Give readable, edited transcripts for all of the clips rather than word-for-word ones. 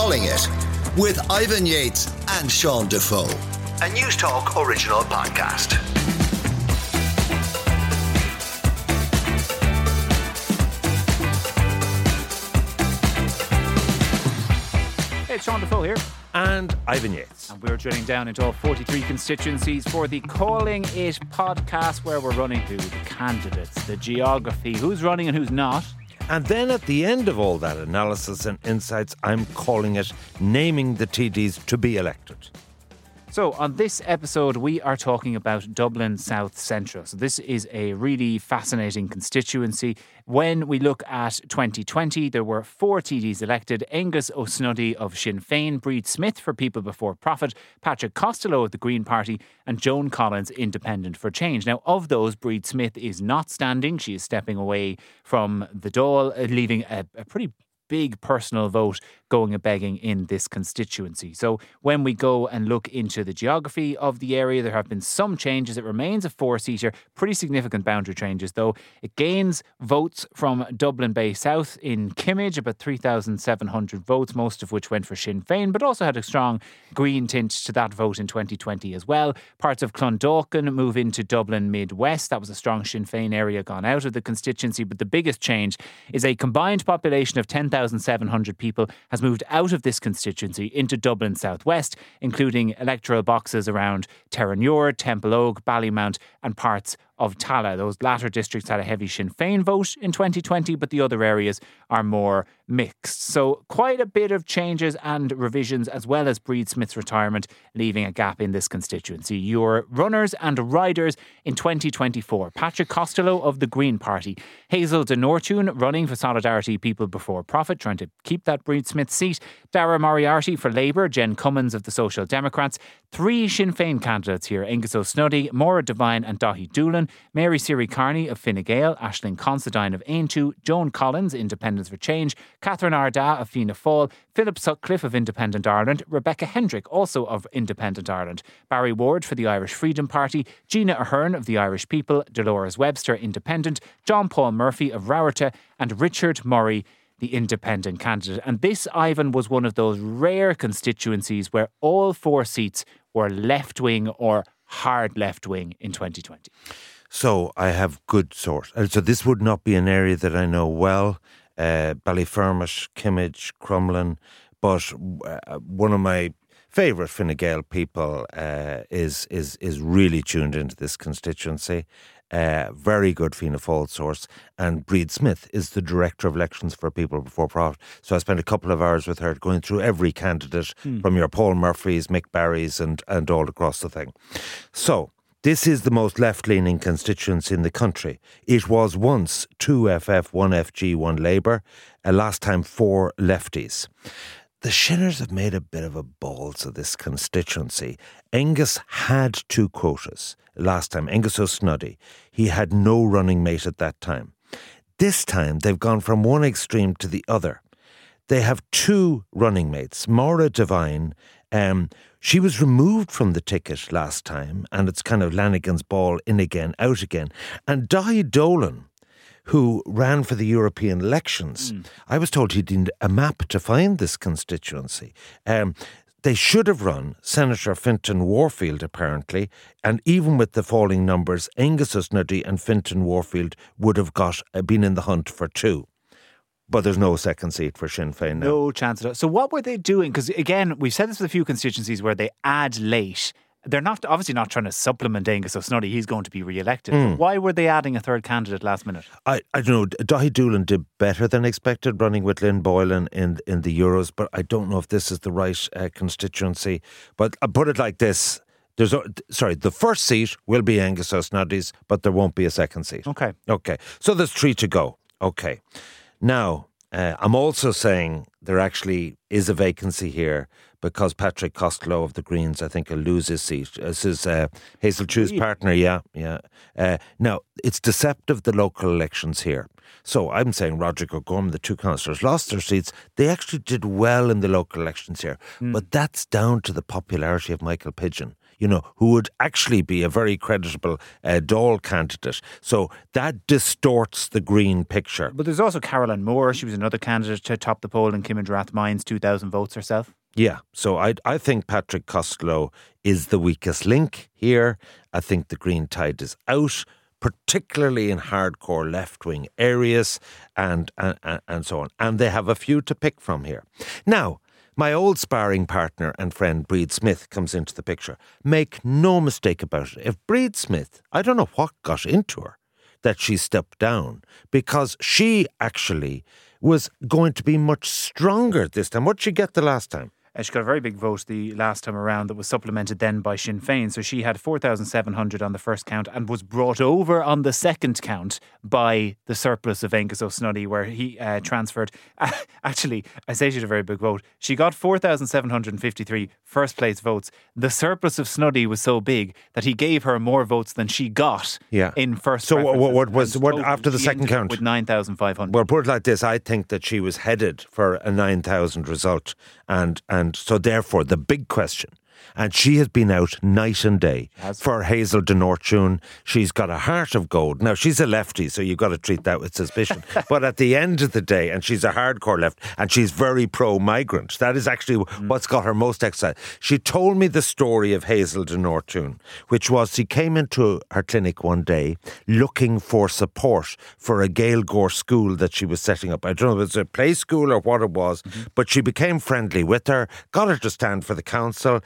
Calling It, with Ivan Yates and Sean Defoe. A News Talk original podcast. Hey, it's Sean Defoe here. And Ivan Yates. And we're drilling down into all 43 constituencies for the Calling It podcast, where we're running through the candidates, the geography, who's running and who's not. And then at the end of all that analysis and insights, I'm calling it naming the TDs to be elected. So on this episode, we are talking about Dublin South Central. So this is a really fascinating constituency. When we look at 2020, there were 4 TDs elected: Angus O'Snuddy of Sinn Féin, Breed Smith for People Before Profit, Patrick Costello of the Green Party, and Joan Collins, Independent for Change. Now, of those, Breed Smith is not standing. She is stepping away from the Dáil, leaving a pretty big personal vote going a-begging in this constituency. So when we go and look into the geography of the area, there have been some changes. It remains a 4-seater, pretty significant boundary changes though. It gains votes from Dublin Bay South in Kimmage, about 3,700 votes, most of which went for Sinn Féin, but also had a strong green tint to that vote in 2020 as well. Parts of Clondalkin move into Dublin Mid-West. That was a strong Sinn Féin area gone out of the constituency, but the biggest change is a combined population of 10,700 people has moved out of this constituency into Dublin Southwest, including electoral boxes around Terranure, Temple Oak, Ballymount and parts of Tallaght. Those latter districts had a heavy Sinn Féin vote in 2020, but the other areas are more mixed. So quite a bit of changes and revisions, as well as Breed Smith's retirement, leaving a gap in this constituency. Your runners and riders in 2024: Patrick Costello of the Green Party, Hazel de Nortune running for Solidarity People Before Profit, trying to keep that Breed Smith seat, Dara Moriarty for Labour, Jen Cummins of the Social Democrats, 3 Sinn Féin candidates here: Angus O'Snuddy, Maura Devine and Daithí Doolan, Mary Siri Carney of Fine Gael, Aisling Considine of Aontú, Joan Collins, Independents for Change, Catherine Arda of Fianna Fáil, Philip Sutcliffe of Independent Ireland, Rebecca Hendrick, also of Independent Ireland, Barry Ward for the Irish Freedom Party, Gina Ahern of the Irish People, Dolores Webster, Independent, John Paul Murphy of Rowrta, and Richard Murray, the Independent candidate. And this, Ivan, was one of those rare constituencies where all 4 seats were left-wing or hard left-wing in 2020. So I have good source. So this would not be an area that I know well. Ballyfermot, Kimmage, Crumlin, but one of my favourite Fine Gael people is really tuned into this constituency. Very good Fianna Fáil source, and Breed Smith is the Director of Elections for People Before Profit. So I spent a couple of hours with her going through every candidate from your Paul Murphys, Mick Barrys and all across the thing. So this is the most left-leaning constituency in the country. It was once 2 FF, 1 FG, 1 Labour, last time 4 lefties. The Shinners have made a bit of a balls of this constituency. Angus had 2 quotas last time, Angus O'Snuddy. He had no running mate at that time. This time they've gone from one extreme to the other. They have 2 running mates, Maura Devine. She was removed from the ticket last time, and it's kind of Lanigan's ball, in again, out again. And Daithí Doolan, who ran for the European elections, I was told he'd need a map to find this constituency. They should have run Senator Fintan Warfield, apparently, and even with the falling numbers, Angus O'Snuddy and Fintan Warfield would have been in the hunt for 2. But there's no second seat for Sinn Féin now. No chance at all. So what were they doing? Because again, we've said this with a few constituencies where they add late. They're obviously not trying to supplement Angus O'Snuddy. He's going to be re-elected. But why were they adding a third candidate last minute? I don't know. Daithí Doolan did better than expected running with Lynn Boylan in the Euros, but I don't know if this is the right constituency. But I put it like this. The first seat will be Angus O'Snuddy's, but there won't be a second seat. Okay. So there's 3 to go. Okay. Now, I'm also saying there actually is a vacancy here because Patrick Costello of the Greens, I think, will lose his seat. This is Hazel Chu's partner, yeah. Now, it's deceptive, the local elections here. So I'm saying Roderick O'Gorman, the 2 councillors, lost their seats. They actually did well in the local elections here. But that's down to the popularity of Michael Pidgeon. who would actually be a very creditable Dáil candidate. So that distorts the Green picture. But there's also Caroline Moore. She was another candidate to top the poll in Kimmin Mines, 2,000 votes herself. Yeah, so I think Patrick Costello is the weakest link here. I think the Green tide is out, particularly in hardcore left-wing areas and so on. And they have a few to pick from here. Now, my old sparring partner and friend Breed Smith comes into the picture. Make no mistake about it. If Breed Smith, I don't know what got into her, that she stepped down, because she actually was going to be much stronger this time. What did she get the last time? She got a very big vote the last time around that was supplemented then by Sinn Féin. So she had 4,700 on the first count and was brought over on the second count by the surplus of Angus O'Snuddy, where he transferred. Actually, I say she had a very big vote. She got 4,753 first place votes. The surplus of Snuddy was so big that he gave her more votes than she got in first. So what after the second count? With 9,500. Well, put it like this. I think that she was headed for a 9,000 result. And so therefore the big question, and she has been out night and day for Hazel de Nortune. She's got a heart of gold. Now, she's a lefty, so you've got to treat that with suspicion. But at the end of the day, and she's a hardcore left, and she's very pro-migrant. That is actually what's got her most excited. She told me the story of Hazel de Nortune, which was she came into her clinic one day looking for support for a Gaeilgeoir school that she was setting up. I don't know if it was a play school or what it was, but she became friendly with her, got her to stand for the council.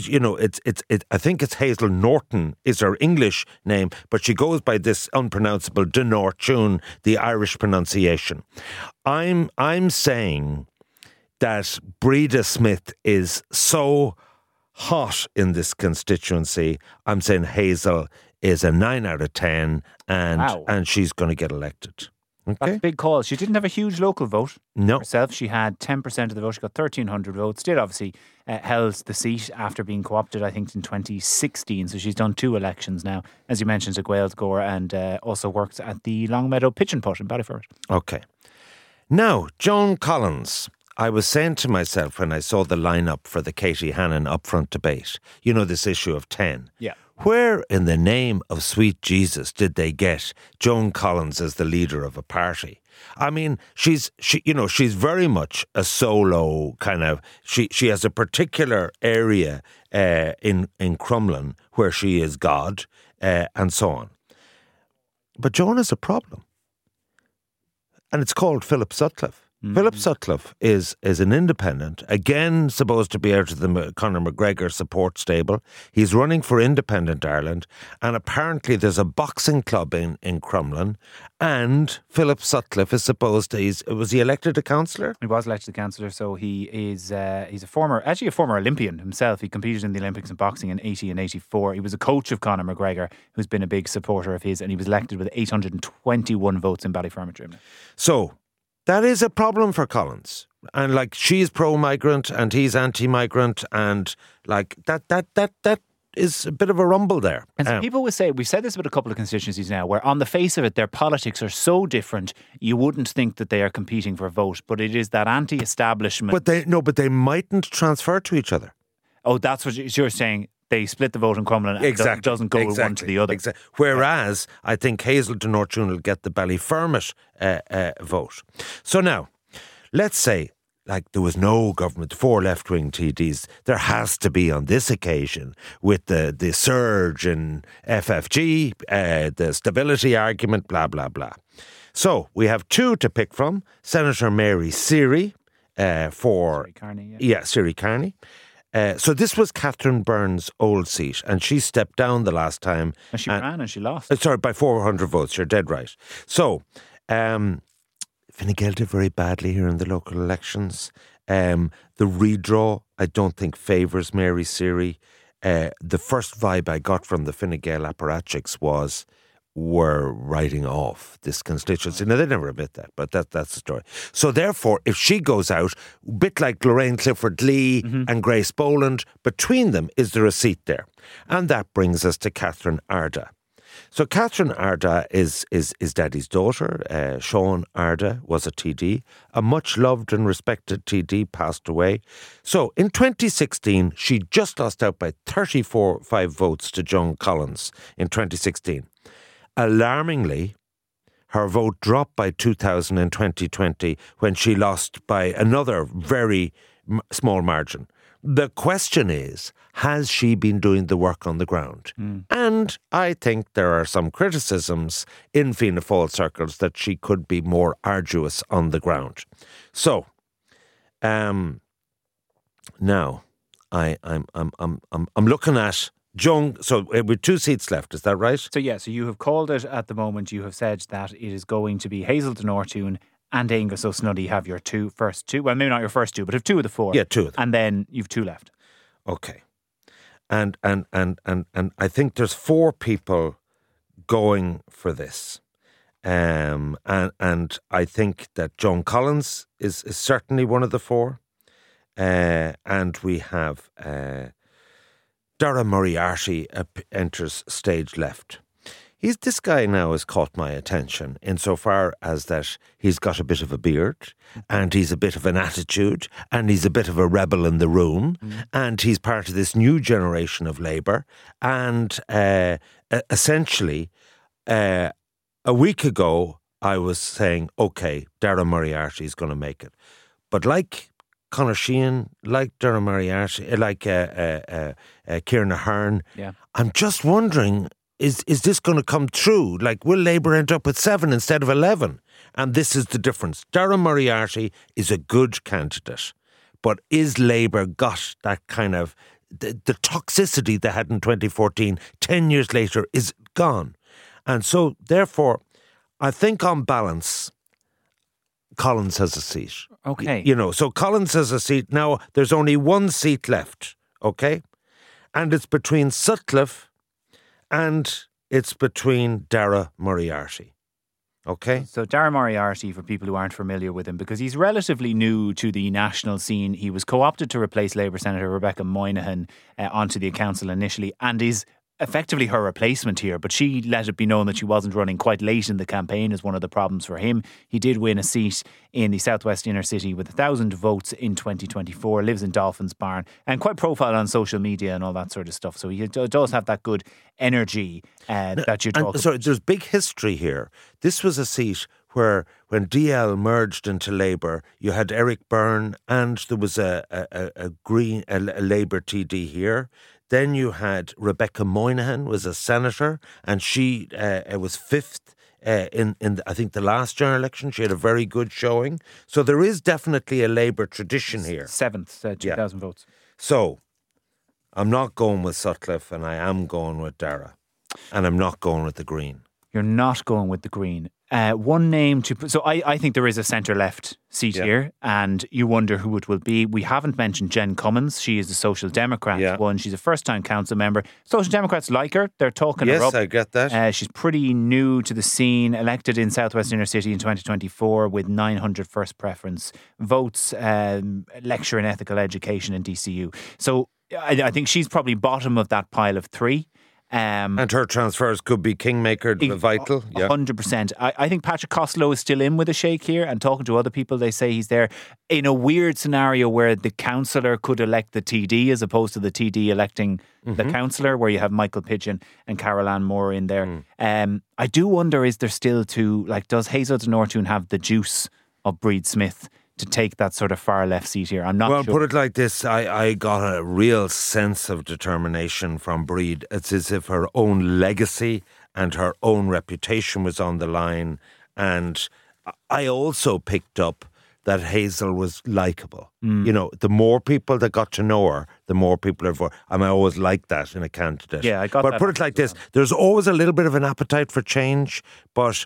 I think it's Hazel Norton is her English name, but she goes by this unpronounceable de Nortune, the Irish pronunciation. I'm saying that Breda Smith is so hot in this constituency. I'm saying Hazel is a 9 out of 10 and she's going to get elected. Okay. That's a big call. She didn't have a huge local vote herself. She had 10% of the vote. She got 1,300 votes. Did obviously held the seat after being co-opted, I think, in 2016. So she's done 2 elections now, as you mentioned, to Gaeilgeoir, and also works at the Longmeadow Pitch and Putt in Ballyfermot. Okay. Now, Joan Collins. I was saying to myself when I saw the lineup for the Katie Hannon upfront debate, this issue of 10. Yeah. Where in the name of sweet Jesus did they get Joan Collins as the leader of a party? I mean, she's very much a solo kind of. She has a particular area in Crumlin where she is God and so on. But Joan has a problem, and it's called Philip Sutcliffe. Philip Sutcliffe is an independent, again supposed to be out of the Conor McGregor support stable. He's running for Independent Ireland, and apparently there's a boxing club in Crumlin, and Philip Sutcliffe is supposed to, was he elected a councillor? He was elected a councillor, so he is he's a former Olympian himself. He competed in the Olympics in boxing in 80 and 84. He was a coach of Conor McGregor, who's been a big supporter of his, and he was elected with 821 votes in Ballyfermot. So that is a problem for Collins. And she's pro-migrant and he's anti-migrant, and that is a bit of a rumble there. And so people will say, we've said this about a couple of constituencies now, where on the face of it, their politics are so different, you wouldn't think that they are competing for a vote, but it is that anti-establishment. But they mightn't transfer to each other. Oh, that's what you're saying. They split the vote in Crumlin and it doesn't go one to the other. Exactly. Whereas I think Hazel de Nortune will get the Ballyfermot vote. So now, let's say there was no government, 4 left-wing TDs. There has to be on this occasion with the surge in FFG, the stability argument, blah, blah, blah. So we have 2 to pick from. Senator Mary Seery for... Siri Carney, Siri Carney. So this was Catherine Byrne's old seat, and she stepped down the last time. And she ran and she lost. By 400 votes. You're dead right. So, Fine Gael did very badly here in the local elections. The redraw, I don't think, favours Mary Seery. The first vibe I got from the Fine Gael apparatchiks was were writing off this constituency. Now, they never admit that, but that's the story. So therefore, if she goes out, a bit like Lorraine Clifford Lee and Grace Boland, between them, is there a seat there? And that brings us to Catherine Arda. So Catherine Arda is Daddy's daughter. Sean Arda was a TD. A much loved and respected TD, passed away. So in 2016, she just lost out by 34.5 votes to Joan Collins in 2016. Alarmingly, her vote dropped by 2,000 in 2020 when she lost by another very small margin. The question is, has she been doing the work on the ground? And I think there are some criticisms in Fianna Fáil circles that she could be more arduous on the ground. So, now I'm looking at Joan. So with 2 seats left, is that right? So so you have called it at the moment. You have said that it is going to be Hazelton Ortoun and Aonghus O'Snuddy have your first two. Well, maybe not your first two, but have 2 of the 4. Yeah, 2 of them. And then you've 2 left. Okay. And I think there's 4 people going for this. And I think that Joan Collins is certainly one of the 4. And we have Dara Moriarty enters stage left. This guy now has caught my attention insofar as that he's got a bit of a beard and he's a bit of an attitude and he's a bit of a rebel in the room and he's part of this new generation of Labour. And essentially, a week ago, I was saying, OK, Dara Moriarty is going to make it. But like Conor Sheehan, like Dara Moriarty, like Kieran Ahern, I'm just wondering, is this going to come true? Like, will Labour end up with 7 instead of 11? And this is the difference. Dara Moriarty is a good candidate, but is Labour got that kind of the toxicity they had in 2014? 10 years later is gone, and so therefore, I think on balance, Collins has a seat. Okay, so Collins has a seat now. There's only 1 seat left. Okay, and it's between Sutcliffe and it's between Dara Moriarty. Okay? So Dara Moriarty, for people who aren't familiar with him, because he's relatively new to the national scene, he was co-opted to replace Labour Senator Rebecca Moynihan onto the council initially and is effectively her replacement here, but she let it be known that she wasn't running quite late in the campaign as one of the problems for him. He did win a seat in the southwest inner city with 1,000 votes in 2024, lives in Dolphins Barn and quite profiled on social media and all that sort of stuff. So he does have that good energy that you talk about. So there's big history here. This was a seat where when DL merged into Labour, you had Eric Byrne and there was a Labour TD here. Then you had Rebecca Moynihan was a senator, and she was 5th in I think the last general election. She had a very good showing. So there is definitely a Labour tradition here. 7th, 2,000 votes. So I'm not going with Sutcliffe, and I am going with Dara, and I'm not going with the Green. You're not going with the Green. One name to put. So I think there is a centre-left seat here, and you wonder who it will be. We haven't mentioned Jen Cummins. She is a Social Democrat one. She's a first-time council member. Social Democrats like her. They're talking her up. Yes, I get that. She's pretty new to the scene, elected in Southwest Inner City in 2024 with 900 first preference votes, lecture in ethical education in DCU. So I think she's probably bottom of that pile of 3. And her transfers could be kingmaker, vital. 100%. I think Patrick Costello is still in with a shake here, and talking to other people, they say he's there in a weird scenario where the councillor could elect the TD as opposed to the TD electing the councillor, where you have Michael Pidgeon and Carol Ann Moore in there. I do wonder, is there still does Hazelton Ortoun have the juice of Breed Smith to take that sort of far left seat here? I'm not sure. Well, put it like this, I got a real sense of determination from Breed. It's as if her own legacy and her own reputation was on the line. And I also picked up that Hazel was likeable. The more people that got to know her, the more people are for. I always like that in a candidate. Yeah, I got that. But put it like this, there's always a little bit of an appetite for change, but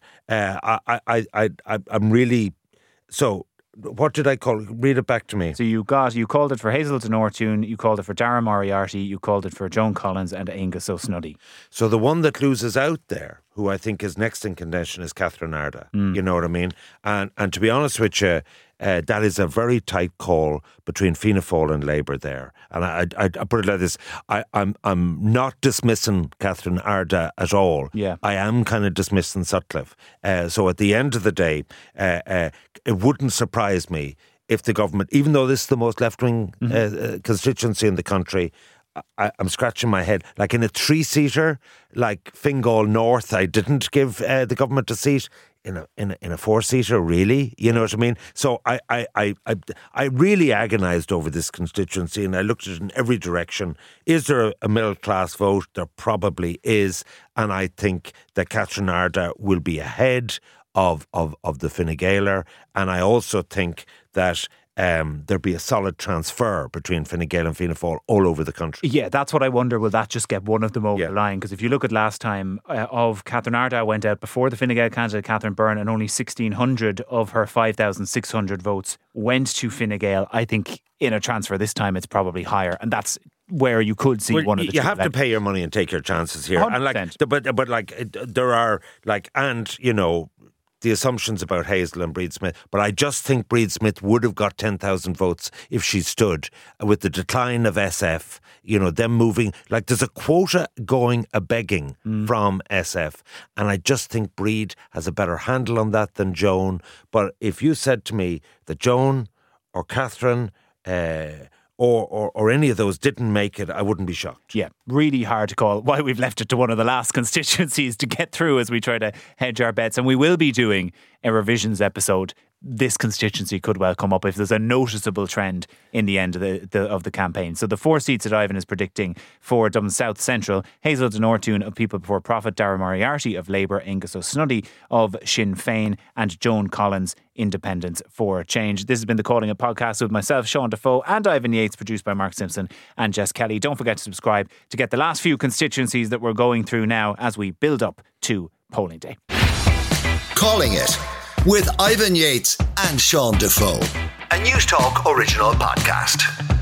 I'm really... So... What did I call it? Read it back to me. So you called it for Hazelton Ortoun, you called it for Dara Moriarty, you called it for Joan Collins and Aonghus O'Snuddy. So the one that loses out there, who I think is next in contention, is Catherine Arda. You know what I mean? And to be honest with you, that is a very tight call between Fianna Fáil and Labour there. And I put it like this: I'm not dismissing Catherine Arda at all. Yeah. I am kind of dismissing Sutcliffe. So at the end of the day, it wouldn't surprise me if the government, even though this is the most left-wing constituency in the country, I'm scratching my head. Like in a 3-seater, like Fingal North, I didn't give the government a seat. In a 4-seater, really? You know what I mean? So I really agonised over this constituency, and I looked at it in every direction. Is there a middle-class vote? There probably is. And I think that Catherine Arda will be ahead of the Fine Gaeler. And I also think that there'll be a solid transfer between Fine Gael and Fianna Fáil all over the country. Yeah, that's what I wonder. Will that just get one of them over the line? Because if you look at last time, of Catherine Arda went out before the Fine Gael candidate Catherine Byrne, and only 1,600 of her 5,600 votes went to Fine Gael. I think in a transfer this time it's probably higher, and that's where you could see one of the two. You have to pay your money and take your chances here. 100%. And but there are the assumptions about Hazel and Breed Smith, but I just think Breed Smith would have got 10,000 votes if she stood. With the decline of SF, them moving, like there's a quota going a-begging from SF, and I just think Breed has a better handle on that than Joan. But if you said to me that Joan or Catherine or any of those didn't make it, I wouldn't be shocked. Yeah, really hard to call. Why we've left it to one of the last constituencies to get through as we try to hedge our bets. And we will be doing a revisions episode. This constituency could well come up if there's a noticeable trend in the end of the campaign. So the 4 seats that Ivan is predicting for Dublin South Central: Hazel de Nortune of People Before Profit, Dara Moriarty of Labour, Angus O'Snuddy of Sinn Féin, and Joan Collins, Independents for Change. This has been the Calling It podcast with myself, Sean Defoe, and Ivan Yates, produced by Mark Simpson and Jess Kelly. Don't forget to subscribe to get the last few constituencies that we're going through now as we build up to polling day. Calling It with Ivan Yates and Sean Defoe, a News Talk original podcast.